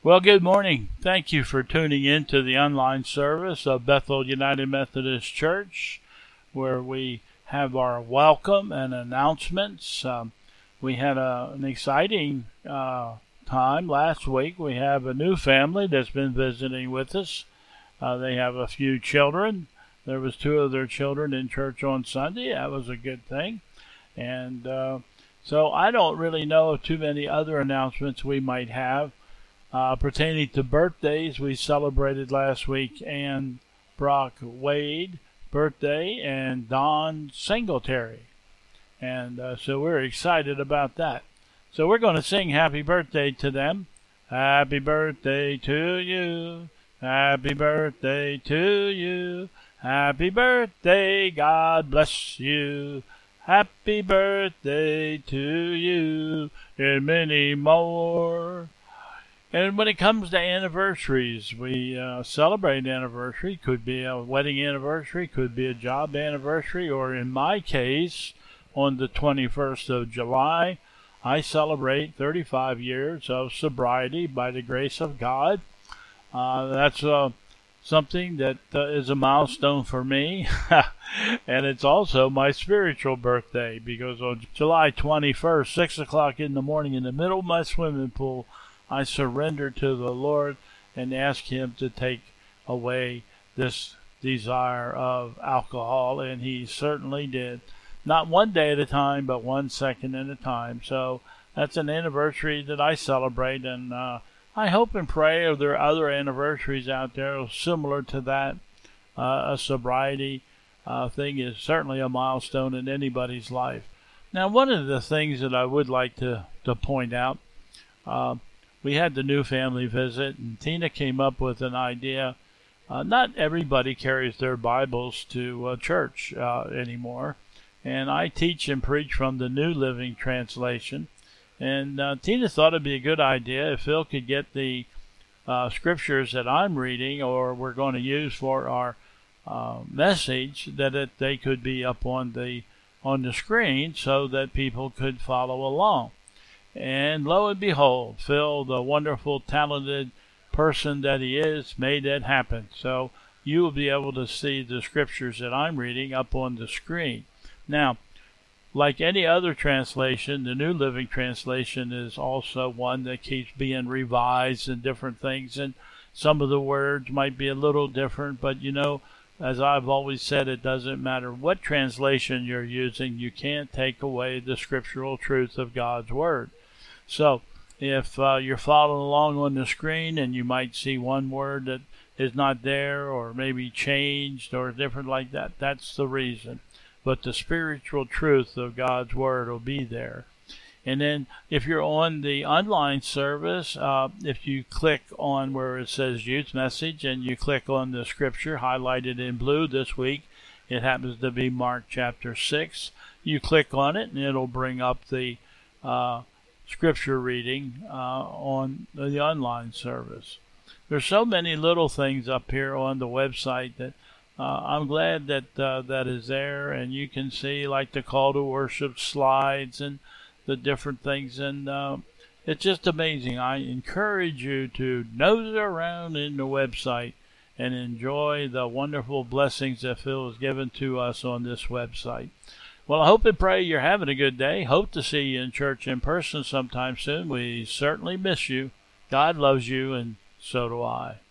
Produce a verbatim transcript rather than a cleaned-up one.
Well, good morning. Thank you for tuning in to the online service of Bethel United Methodist Church, where we have our welcome and announcements. Um, we had a, an exciting uh, time last week. We have a new family that's been visiting with us. Uh, they have a few children. There was two of their children in church on Sunday. That was a good thing. And uh, so I don't really know of too many other announcements we might have. Uh, pertaining to birthdays, we celebrated last week Ann Brock Wade birthday and Don Singletary. And uh, so we're excited about that. So we're going to sing happy birthday to them. Happy birthday to you. Happy birthday to you. Happy birthday, God bless you. Happy birthday to you and many more. And when it comes to anniversaries, we uh, celebrate anniversary. Could be a wedding anniversary, could be a job anniversary, or in my case, on the twenty-first of July, I celebrate thirty-five years of sobriety by the grace of God. Uh, that's uh, something that uh, is a milestone for me, and it's also my spiritual birthday, because on July twenty-first, six o'clock in the morning, in the middle of my swimming pool, I surrender to the Lord and ask Him to take away this desire of alcohol, and He certainly did. Not one day at a time, but one second at a time. So that's an anniversary that I celebrate, and uh, I hope and pray if there are other anniversaries out there similar to that. Uh, a sobriety uh, thing is certainly a milestone in anybody's life. Now, one of the things that I would like to, to point out, uh, we had the new family visit, and Tina came up with an idea. Uh, not everybody carries their Bibles to uh, church uh, anymore, and I teach and preach from the New Living Translation. And uh, Tina thought it'd be a good idea if Phil could get the uh, scriptures that I'm reading or we're going to use for our uh, message, that it, they could be up on the on the screen so that people could follow along. And lo and behold, Phil, the wonderful, talented person that he is, made that happen. So you will be able to see the scriptures that I'm reading up on the screen. Now, like any other translation, the New Living Translation is also one that keeps being revised and different things. And some of the words might be a little different, but you know, as I've always said, it doesn't matter what translation you're using. You can't take away the scriptural truth of God's Word. So if uh, you're following along on the screen and you might see one word that is not there or maybe changed or different like that, that's the reason. But the spiritual truth of God's Word will be there. And then if you're on the online service, uh, if you click on where it says Youth Message and you click on the scripture highlighted in blue this week, it happens to be Mark chapter six. You click on it and it'll bring up the uh, scripture reading uh, on the online service. There's so many little things up here on the website that uh, I'm glad that uh, that is there, and you can see like the call to worship slides and the different things, and uh, it's just amazing. I encourage you to nose around in the website and enjoy the wonderful blessings that Phil has given to us on this website. Well, I hope and pray you're having a good day. Hope to see you in church in person sometime soon. We certainly miss you. God loves you, and so do I.